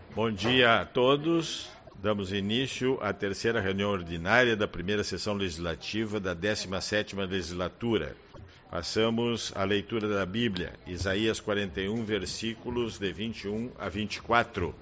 Bom dia a todos. Damos início à terceira reunião ordinária da primeira sessão legislativa da 17ª legislatura. Passamos à leitura da Bíblia, Isaías 41, versículos de 21 a 24.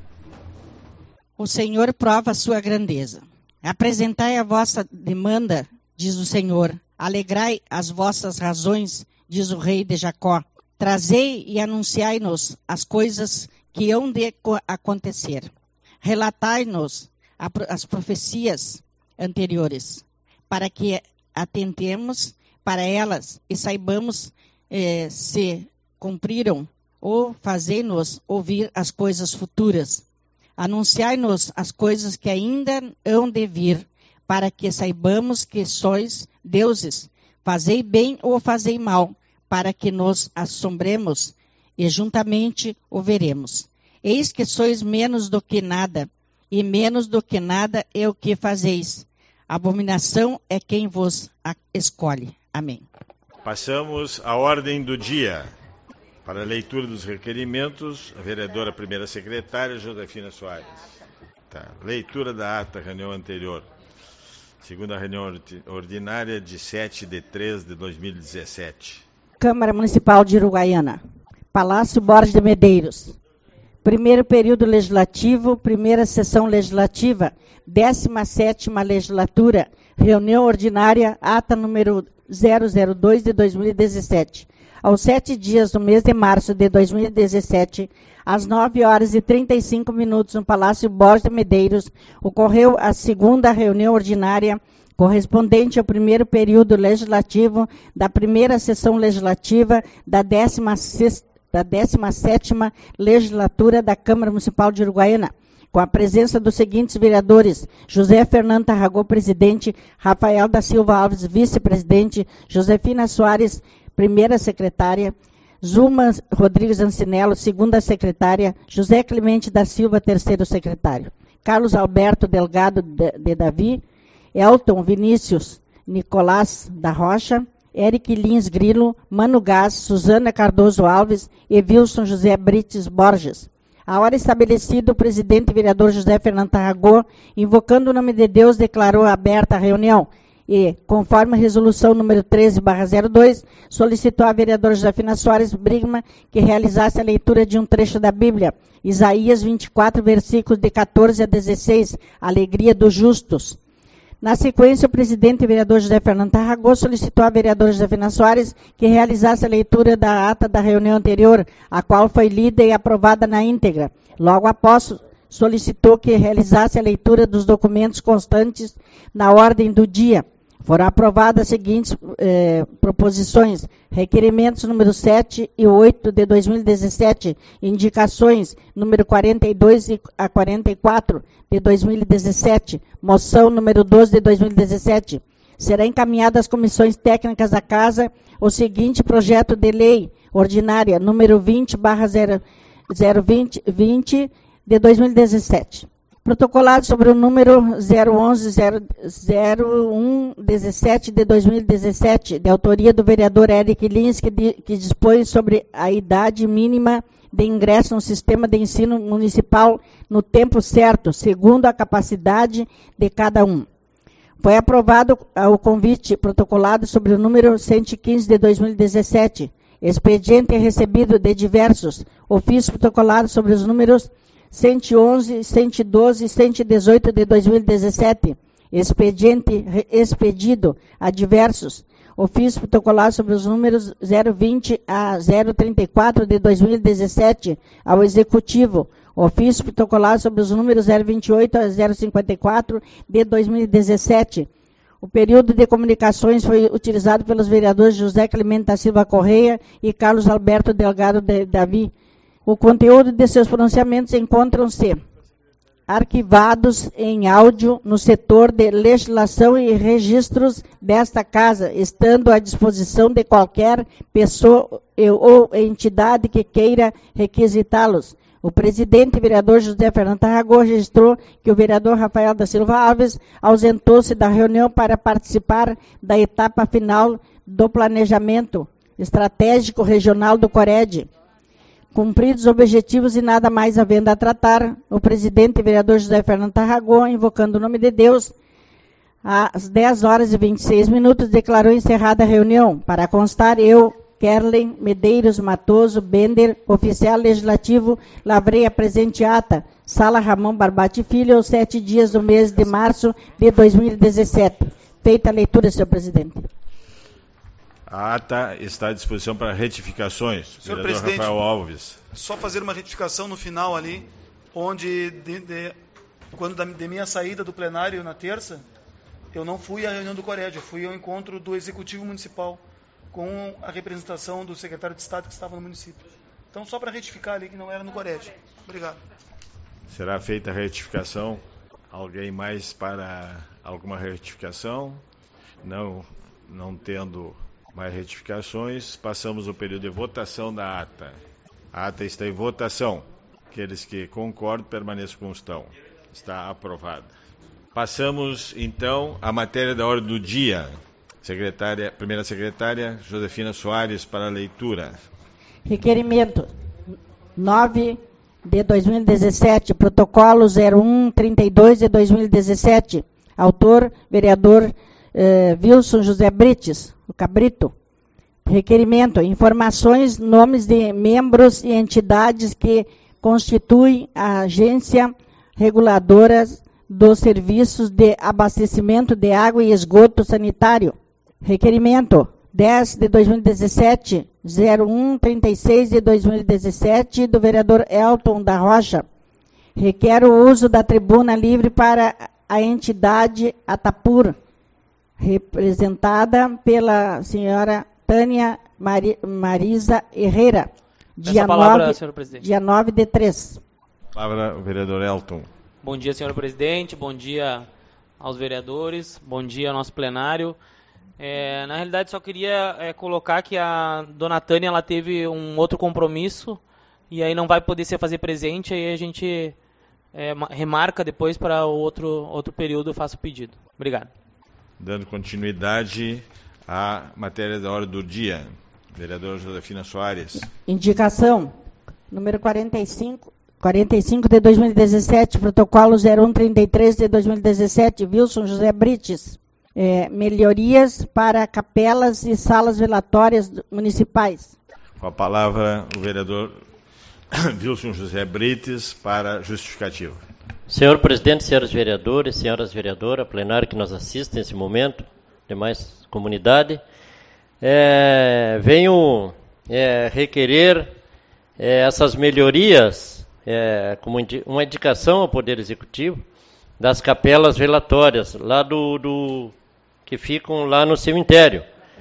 O Senhor prova a sua grandeza. Apresentai a vossa demanda, diz o Senhor. Alegrai as vossas razões, diz o rei de Jacó. Trazei e anunciai-nos as coisas que hão de acontecer. Relatai-nos as profecias anteriores, para que atentemos para elas e saibamos se cumpriram, ou fazei-nos ouvir as coisas futuras. Anunciai-nos as coisas que ainda hão de vir, para que saibamos que sois deuses. Fazei bem ou fazei mal, para que nos assombremos, e juntamente o veremos. Eis que sois menos do que nada, e menos do que nada é o que fazeis. Abominação é quem vos escolhe. Amém. Passamos à ordem do dia. Para a leitura dos requerimentos, a vereadora primeira secretária, Josefina Soares. Leitura da ata, reunião anterior. Segunda reunião ordinária de 7/3/2017. Câmara Municipal de Uruguaiana. Palácio Borges de Medeiros. Primeiro período legislativo, primeira sessão legislativa, 17ª legislatura, reunião ordinária, ata número 002 de 2017. Aos 7 dias do mês de março de 2017, às 9h35, no Palácio Borges de Medeiros, ocorreu a segunda reunião ordinária correspondente ao primeiro período legislativo da primeira sessão legislativa da 17ª legislatura da Câmara Municipal de Uruguaiana, com a presença dos seguintes vereadores: José Fernando Tarragó, presidente; Rafael da Silva Alves, vice-presidente; Josefina Soares, primeira secretária; Zuma Rodrigues Ancinello, segunda secretária; José Clemente da Silva, terceiro secretário; Carlos Alberto Delgado de Davi; Elton Vinícius Nicolás da Rocha; Eric Lins Grilo, Mano Gás, Suzana Cardoso Alves e Wilson José Brites Borges. A hora estabelecida, o presidente e vereador José Fernando Tarragó, invocando o nome de Deus, declarou aberta a reunião e, conforme a resolução número 13/02, solicitou à vereadora Josefina Soares Brigman que realizasse a leitura de um trecho da Bíblia, Isaías 24, versículos de 14 a 16, Alegria dos Justos. Na sequência, o presidente e vereador José Fernando Tarragó solicitou à vereadora Josefina Soares que realizasse a leitura da ata da reunião anterior, a qual foi lida e aprovada na íntegra. Logo após, solicitou que realizasse a leitura dos documentos constantes na ordem do dia. Foram aprovadas as seguintes proposições: requerimentos número 7 e 8 de 2017, indicações número 42 a 44 de 2017, moção número 12 de 2017. Será encaminhado às comissões técnicas da Casa o seguinte projeto de lei ordinária número 20/020 de 2017. Protocolado sobre o número 011-0117 de 2017, de autoria do vereador Eric Lins, que dispõe sobre a idade mínima de ingresso no sistema de ensino municipal no tempo certo, segundo a capacidade de cada um. Foi aprovado o convite protocolado sobre o número 115 de 2017, expediente recebido de diversos, ofício protocolado sobre os números 111, 112 e 118 de 2017, expediente expedido a diversos, ofício protocolar sobre os números 020 a 034 de 2017 ao Executivo, ofício protocolar sobre os números 028 a 054 de 2017. O período de comunicações foi utilizado pelos vereadores José Clemente da Silva Correia e Carlos Alberto Delgado de Davi. O conteúdo de seus pronunciamentos encontram-se arquivados em áudio no setor de legislação e registros desta Casa, estando à disposição de qualquer pessoa ou entidade que queira requisitá-los. O presidente e vereador José Fernando Tarragó registrou que o vereador Rafael da Silva Alves ausentou-se da reunião para participar da etapa final do planejamento estratégico regional do CORED. Cumpridos os objetivos e nada mais havendo a tratar, o presidente vereador José Fernando Tarragó, invocando o nome de Deus, às 10 horas e 26 minutos, declarou encerrada a reunião. Para constar, eu, Kerlen Medeiros Matoso Bender, oficial legislativo, lavrei a presente ata, Sala Ramon Barbati Filho, aos 7 dias do mês de março de 2017. Feita a leitura, senhor presidente. A ata está à disposição para retificações. Senhor Vereador presidente, Rafael Alves. Só fazer uma retificação no final ali, onde, quando de minha saída do plenário na terça, eu não fui à reunião do Cored, eu fui ao encontro do Executivo Municipal com a representação do secretário de Estado que estava no município. Então, só para retificar ali que não era no Cored. Obrigado. Será feita a retificação. Alguém mais para alguma retificação? Não tendo mais retificações, passamos ao período de votação da ata. A ata está em votação. Aqueles que concordam, permaneçam como estão. Está aprovada. Passamos, então, à matéria da ordem do dia. Primeira secretária, Josefina Soares, para a leitura. Requerimento 9 de 2017, protocolo 0132 de 2017. Autor, vereador Wilson José Brites, o Cabrito. Requerimento, informações, nomes de membros e entidades que constituem a agência reguladora dos serviços de abastecimento de água e esgoto sanitário. Requerimento 10 de 2017, 0136 de 2017, do vereador Elton da Rocha. Requer o uso da tribuna livre para a entidade Atapur, representada pela senhora Tânia Marisa Herrera, dia 9 de 3. Palavra, o vereador Elton. Bom dia, senhor presidente, bom dia aos vereadores, bom dia ao nosso plenário. Na realidade, só queria colocar que a dona Tânia ela teve um outro compromisso e aí não vai poder se fazer presente, aí a gente remarca depois para o outro período, eu faço o pedido. Obrigado. Dando continuidade à matéria da ordem do dia. Vereador Josefina Soares. Indicação, número 45 de 2017, protocolo 0133 de 2017, Wilson José Brites. Melhorias para capelas e salas velatórias municipais. Com a palavra, o vereador Wilson José Brites, para justificativa. Senhor presidente, senhores vereadores, senhoras vereadoras, plenário que nos assiste nesse momento, demais comunidade, venho requerer essas melhorias como uma indicação ao Poder Executivo das capelas velatórias, lá que ficam lá no cemitério.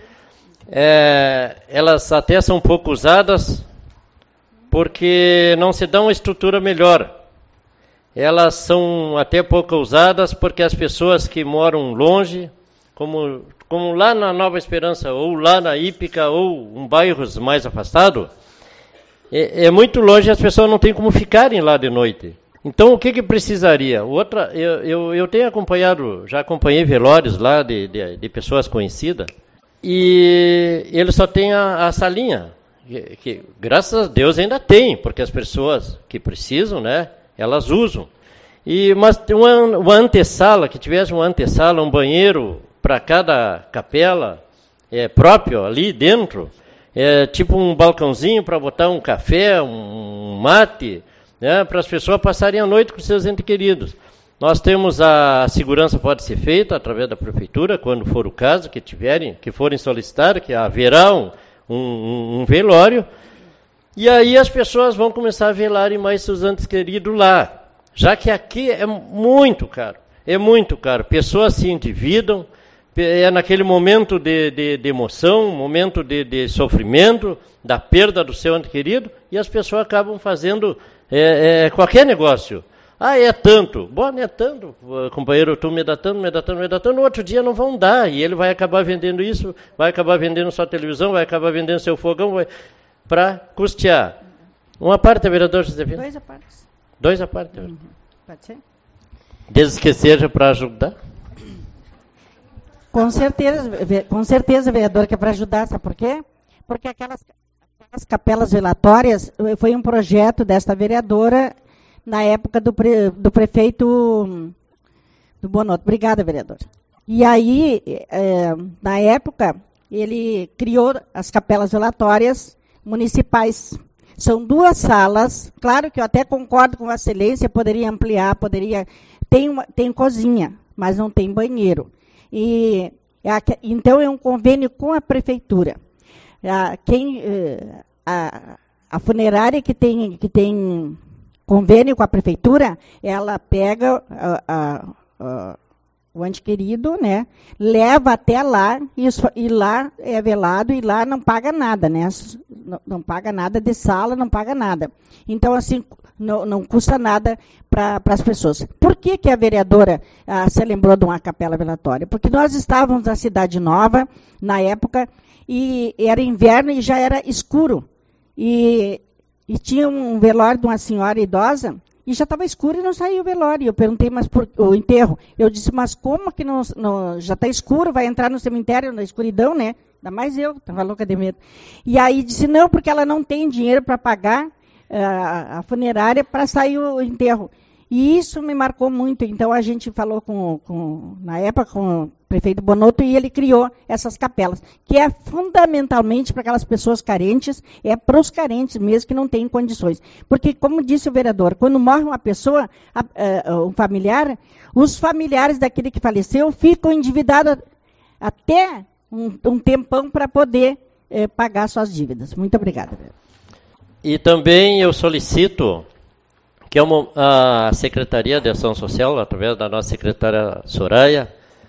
Elas até são pouco usadas porque não se dá uma estrutura melhor. Elas são até pouco usadas porque as pessoas que moram longe, como lá na Nova Esperança, ou lá na Ípica, ou em bairros mais afastados, é muito longe e as pessoas não têm como ficarem lá de noite. Então, o que precisaria? Eu tenho acompanhado, já acompanhei velórios lá de pessoas conhecidas, e eles só têm a salinha, que graças a Deus ainda tem, porque as pessoas que precisam, né, elas usam. Mas uma antessala, que tivesse uma antessala, um banheiro para cada capela próprio ali dentro, tipo um balcãozinho para botar um café, um mate, para as pessoas passarem a noite com seus entes queridos. Nós temos a segurança pode ser feita através da prefeitura, quando for o caso, que forem solicitar, que haverá um velório, e aí as pessoas vão começar a velarem mais seus entes queridos lá, já que aqui é muito caro, pessoas se endividam, naquele momento de emoção, momento de sofrimento, da perda do seu ente querido, e as pessoas acabam fazendo qualquer negócio. É tanto. Bom, não é tanto, companheiro, tu me dá tanto, no outro dia não vão dar, e ele vai acabar vendendo isso, vai acabar vendendo sua televisão, vai acabar vendendo seu fogão, para custear. Uma parte, vereador Josefina? Dois a parte. Pode ser? Desde que seja para ajudar? Com certeza, vereador, que é para ajudar, sabe por quê? Porque aquelas As capelas velatórias foi um projeto desta vereadora na época do prefeito do Bonotto. Obrigada, vereador. E aí, na época, ele criou as capelas velatórias municipais. São 2 salas, claro que eu até concordo com a excelência, poderia ampliar, tem cozinha, mas não tem banheiro. Então é um convênio com a prefeitura. A funerária que tem convênio com a prefeitura, ela pega o ente querido, né, leva até lá, e lá é velado, e lá não paga nada, né, não paga nada de sala, não paga nada. Então, assim, não custa nada para as pessoas. Por que a vereadora se lembrou de uma capela velatória? Porque nós estávamos na Cidade Nova, na época, e era inverno e já era escuro. E tinha um velório de uma senhora idosa, e já estava escuro e não saiu o velório. Eu perguntei, mas por o enterro? Eu disse, mas como que já está escuro, vai entrar no cemitério na escuridão, né? Ainda mais eu, estava louca de medo. E aí disse, não, porque ela não tem dinheiro para pagar a funerária para sair o enterro. E isso me marcou muito. Então a gente falou na época com o prefeito Bonotto e ele criou essas capelas, que é fundamentalmente para aquelas pessoas carentes, é para os carentes mesmo que não têm condições. Porque, como disse o vereador, quando morre uma pessoa, um familiar, os familiares daquele que faleceu ficam endividados até um tempão para poder pagar suas dívidas. Muito obrigada. E também eu solicito que a Secretaria de Ação Social, através da nossa secretária Soraya,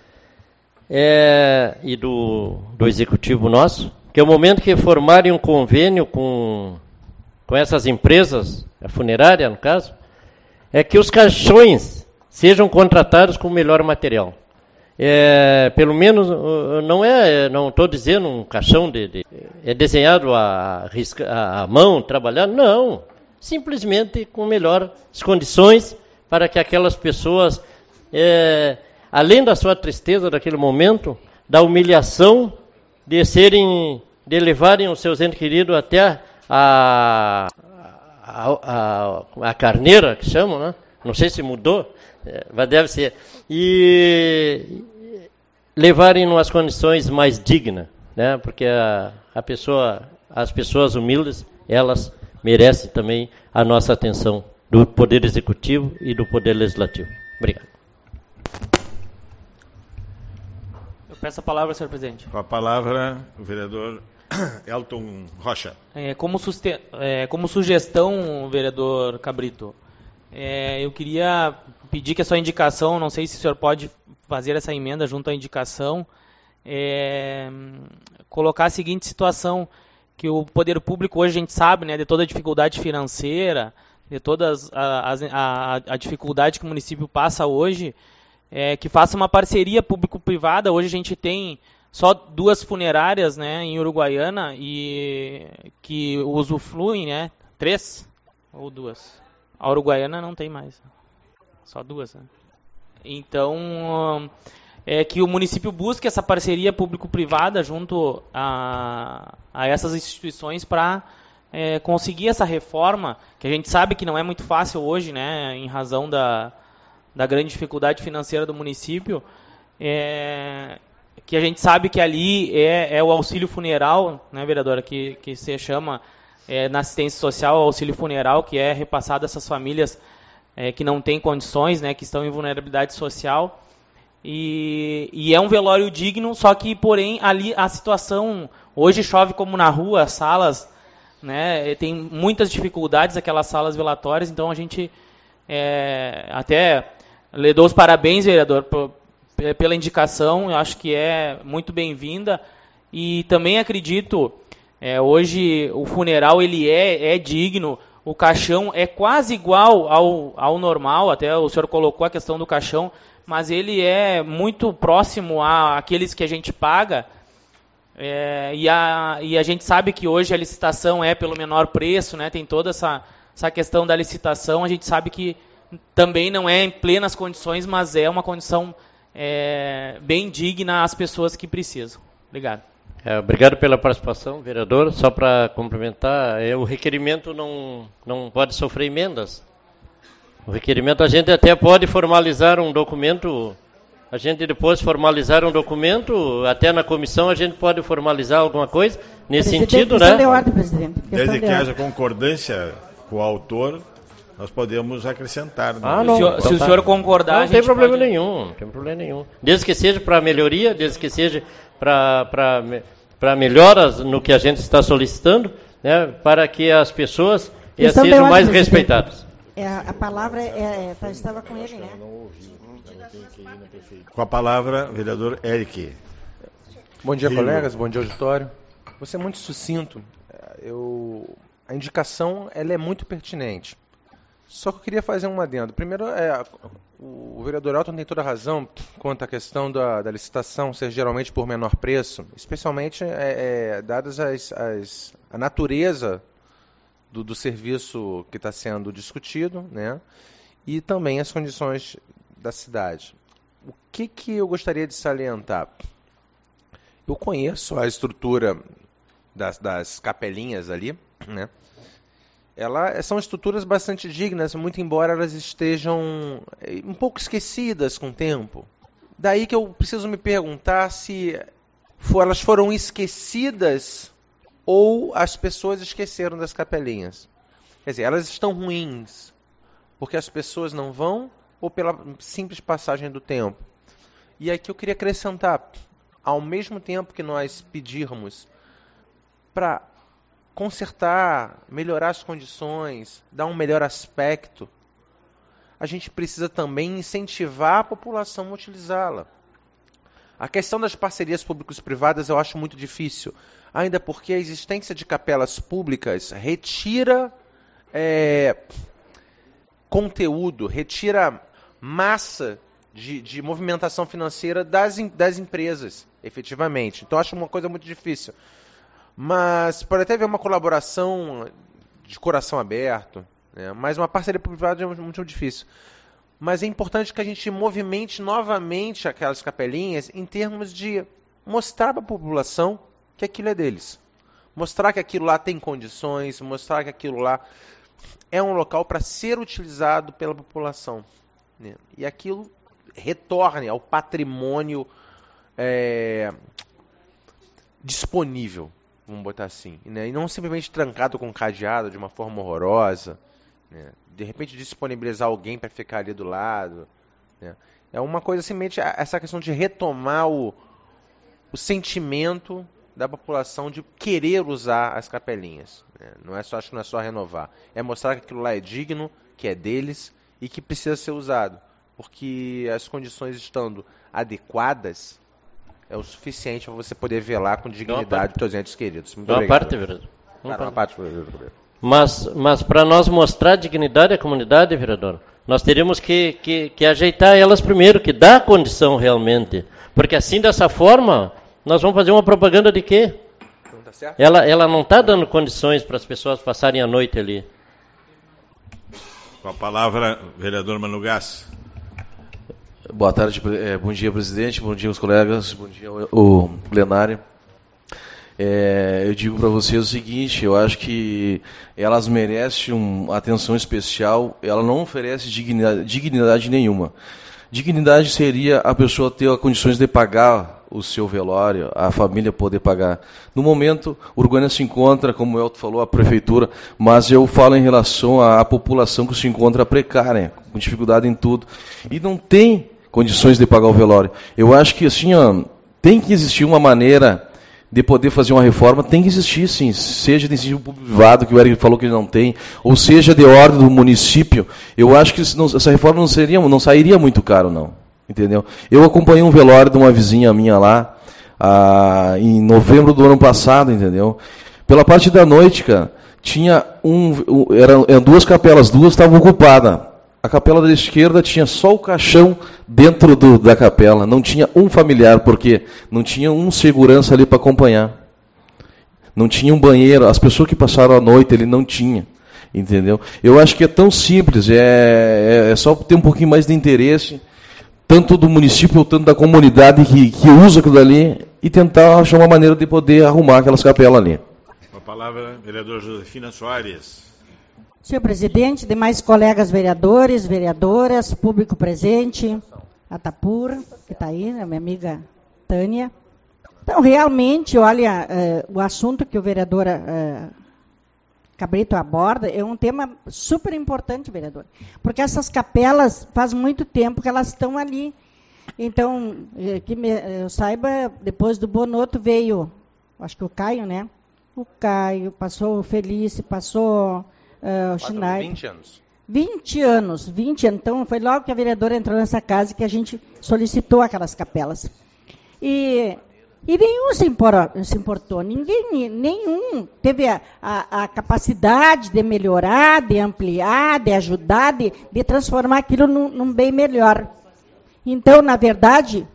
e do Executivo nosso, que é o momento que formarem um convênio com essas empresas, a funerária no caso, é que os caixões sejam contratados com o melhor material. Pelo menos, não estou dizendo um caixão é desenhado à mão, trabalhado, não. Simplesmente com melhores condições para que aquelas pessoas, além da sua tristeza daquele momento, da humilhação de levarem os seus entes queridos até a carneira, que chamam, né? Não sei se mudou, mas deve ser, e levarem nas condições mais dignas, né? Porque as pessoas humildes, elas merece também a nossa atenção do Poder Executivo e do Poder Legislativo. Obrigado. Eu peço a palavra, senhor presidente. Com a palavra, o vereador Elton Rocha. Como sugestão, vereador Cabrito, eu queria pedir que a sua indicação, não sei se o senhor pode fazer essa emenda junto à indicação, colocar a seguinte situação, que o poder público hoje a gente sabe, né, de toda a dificuldade financeira, de toda a dificuldade que o município passa hoje, que faça uma parceria público-privada. Hoje a gente tem só 2 funerárias, né, em Uruguaiana e que usufruem, né, 3 ou 2. A Uruguaiana não tem mais, só 2. Né? Então, que o município busque essa parceria público-privada junto a essas instituições para conseguir essa reforma, que a gente sabe que não é muito fácil hoje, né, em razão da grande dificuldade financeira do município, que a gente sabe que ali é o auxílio funeral, né, vereadora, que se chama na assistência social, o auxílio funeral, que é repassado a essas famílias que não têm condições, né, que estão em vulnerabilidade social. E é um velório digno, só que, porém, ali a situação, hoje chove como na rua, as salas, né, tem muitas dificuldades aquelas salas velatórias, então a gente até lhe dou os parabéns, vereador, pela indicação, eu acho que é muito bem-vinda, e também acredito, hoje o funeral ele é digno, o caixão é quase igual ao normal, até o senhor colocou a questão do caixão, mas ele é muito próximo àqueles que a gente paga, e a gente sabe que hoje a licitação é pelo menor preço, né? Tem toda essa questão da licitação, a gente sabe que também não é em plenas condições, mas é uma condição bem digna às pessoas que precisam. Obrigado. Obrigado pela participação, vereador. Só para complementar, o requerimento não pode sofrer emendas. O requerimento, a gente até pode formalizar um documento, a gente depois formalizar um documento, até na comissão a gente pode formalizar alguma coisa nesse sentido, né? De ordem, presidente. Desde que haja concordância com o autor, nós podemos acrescentar. Não. Se o senhor concordar, não tem problema nenhum, não tem problema nenhum. Desde que seja para melhoria, desde que seja para melhoras no que a gente está solicitando, né, para que as pessoas sejam mais respeitadas. A palavra estava com ele, né? Com a palavra, vereador Eric. Bom dia, colegas. Bom dia, auditório. Vou ser muito sucinto. A indicação ela é muito pertinente. Só que eu queria fazer um adendo. Primeiro, o vereador Elton tem toda a razão quanto à questão da licitação ser geralmente por menor preço, especialmente dadas a natureza do serviço que está sendo discutido, né? E também as condições da cidade. O que eu gostaria de salientar? Eu conheço a estrutura das capelinhas ali, né? São estruturas bastante dignas, muito embora elas estejam um pouco esquecidas com o tempo. Daí que eu preciso me perguntar se elas foram esquecidas ou as pessoas esqueceram das capelinhas. Quer dizer, elas estão ruins porque as pessoas não vão ou pela simples passagem do tempo. E aqui eu queria acrescentar, ao mesmo tempo que nós pedirmos para consertar, melhorar as condições, dar um melhor aspecto, a gente precisa também incentivar a população a utilizá-la. A questão das parcerias públicos-privadas eu acho muito difícil, ainda porque a existência de capelas públicas retira conteúdo, retira massa de movimentação financeira das empresas, efetivamente. Então, eu acho uma coisa muito difícil. Mas pode até haver uma colaboração de coração aberto, né? Mas uma parceria privada é muito difícil. Mas é importante que a gente movimente novamente aquelas capelinhas em termos de mostrar para a população que aquilo é deles. Mostrar que aquilo lá tem condições, mostrar que aquilo lá é um local para ser utilizado pela população, né? E aquilo retorne ao patrimônio disponível. Vamos botar assim, né? E não simplesmente trancado com cadeado de uma forma horrorosa, né? De repente disponibilizar alguém para ficar ali do lado, né? É uma coisa simplesmente essa questão de retomar o sentimento da população de querer usar as capelinhas, né? Acho que não é só renovar, é mostrar que aquilo lá é digno, que é deles e que precisa ser usado, porque as condições estando adequadas é o suficiente para você poder velar com dignidade dos seus entes queridos. Muito obrigado. Parte, vereador. Uma parte, vereador. Mas para nós mostrar dignidade à comunidade, vereador, nós teríamos que ajeitar elas primeiro, que dá condição realmente. Porque assim, dessa forma, nós vamos fazer uma propaganda de quê? Tá certo? Ela não está dando condições para as pessoas passarem a noite ali. Com a palavra, vereador Manu Gás. Boa tarde, bom dia, presidente, bom dia, os colegas, bom dia, o plenário. Eu digo para vocês o seguinte, eu acho que elas merecem uma atenção especial, ela não oferece dignidade nenhuma. Dignidade seria a pessoa ter condições de pagar o seu velório, a família poder pagar. No momento, Uruguaiana se encontra, como o Elton falou, a prefeitura, mas eu falo em relação à população que se encontra precária, com dificuldade em tudo, e não tem condições de pagar o velório. Eu acho que assim, tem que existir uma maneira de poder fazer uma reforma, tem que existir sim, seja de incentivo privado, que o Eric falou que ele não tem, ou seja de ordem do município. Eu acho que essa reforma não sairia muito caro, não. Entendeu? Eu acompanhei um velório de uma vizinha minha lá, em novembro do ano passado, entendeu? Pela parte da noite, cara, tinha eram duas capelas, duas estavam ocupadas. A capela da esquerda tinha só o caixão dentro da capela, não tinha um familiar, porque não tinha um segurança ali para acompanhar. Não tinha um banheiro, as pessoas que passaram a noite ele não tinha, entendeu? Eu acho que é tão simples, é só ter um pouquinho mais de interesse, tanto do município ou tanto da comunidade que usa aquilo ali, e tentar achar uma maneira de poder arrumar aquelas capelas ali. Com a palavra, vereador Josefina Soares. Senhor presidente, demais colegas vereadores, vereadoras, público presente, a Tapur, que está aí, a minha amiga Tânia. Então, realmente, olha, o assunto que o vereador Cabrito aborda é um tema super importante, vereador, porque essas capelas, faz muito tempo que elas estão ali. Então, que eu saiba, depois do Bonotto veio, acho que o Caio, né? O Caio, passou o Felício, passou o Schneider. 20 anos. 20 anos. Então, foi logo que a vereadora entrou nessa casa que a gente solicitou aquelas capelas. E nenhum se importou, nenhum teve a capacidade de melhorar, de ampliar, de ajudar, de transformar aquilo num bem melhor. Então, na verdade,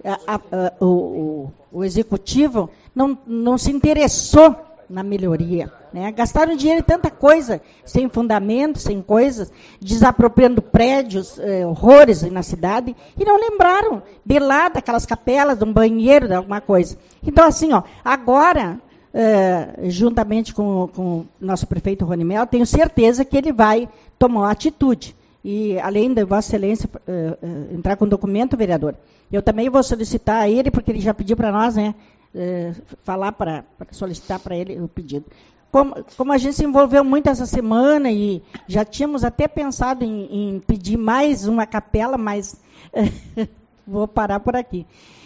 o executivo não se interessou na melhoria, né? Gastaram dinheiro em tanta coisa, sem fundamento, sem coisas, desapropriando prédios, horrores na cidade, e não lembraram de lá, daquelas capelas, de um banheiro, de alguma coisa. Então, assim, agora, juntamente com o nosso prefeito Ronimel, tenho certeza que ele vai tomar uma atitude. E, além de Vossa Excelência entrar com documento, vereador, eu também vou solicitar a ele, porque ele já pediu para nós, né, falar para solicitar para ele o pedido. Como a gente se envolveu muito essa semana e já tínhamos até pensado em pedir mais uma capela, mas vou parar por aqui.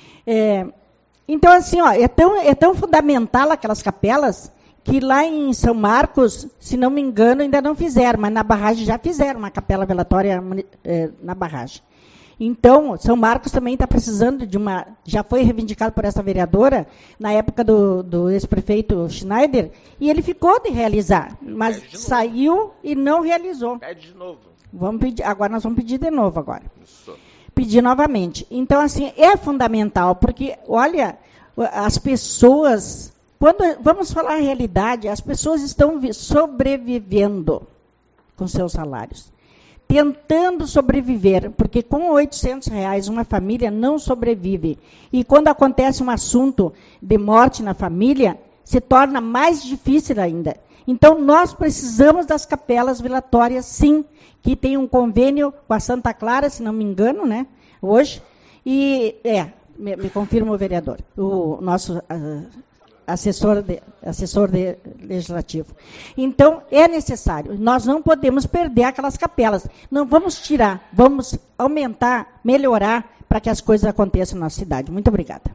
Então, assim, é tão fundamental aquelas capelas que lá em São Marcos, se não me engano, ainda não fizeram, mas na barragem já fizeram uma capela velatória na barragem. Então, São Marcos também está precisando de uma... Já foi reivindicado por essa vereadora, na época do ex-prefeito Schneider, e ele ficou de realizar, mas saiu e não realizou. Pede de novo. Agora nós vamos pedir de novo agora. Isso. Pedir novamente. Então, assim, é fundamental, porque, olha, as pessoas... Vamos falar a realidade, as pessoas estão sobrevivendo com seus salários. Tentando sobreviver, porque com R$800 uma família não sobrevive. E quando acontece um assunto de morte na família, se torna mais difícil ainda. Então, nós precisamos das capelas velatórias, sim, que tem um convênio com a Santa Clara, se não me engano, né, hoje. E, me confirma o vereador, o nosso... assessor legislativo. Então, é necessário. Nós não podemos perder aquelas capelas. Não vamos tirar, vamos aumentar, melhorar, para que as coisas aconteçam na nossa cidade. Muito obrigada.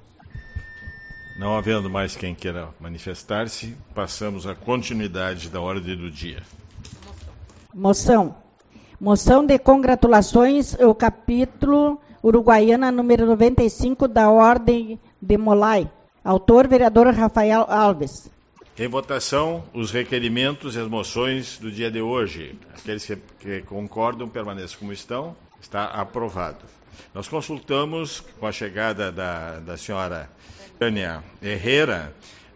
Não havendo mais quem queira manifestar-se, passamos à continuidade da ordem do dia. Moção de congratulações, o capítulo Uruguaiana número 95 da Ordem de Molay. Autor, vereador Rafael Alves. Em votação, os requerimentos e as moções do dia de hoje. Aqueles que concordam, permaneçam como estão. Está aprovado. Nós consultamos, com a chegada da senhora Tânia Herrera,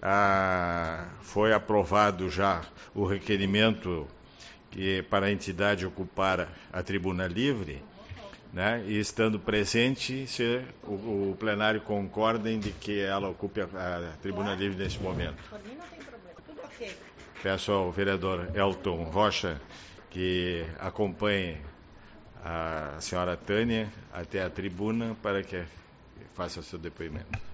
foi aprovado já o requerimento para a entidade ocupar a tribuna livre, né? E estando presente, se o plenário concordem de que ela ocupe a tribuna livre nesse momento. Por mim não tem problema, tudo ok. Peço ao vereador Elton Rocha que acompanhe a senhora Tânia até a tribuna para que faça o seu depoimento.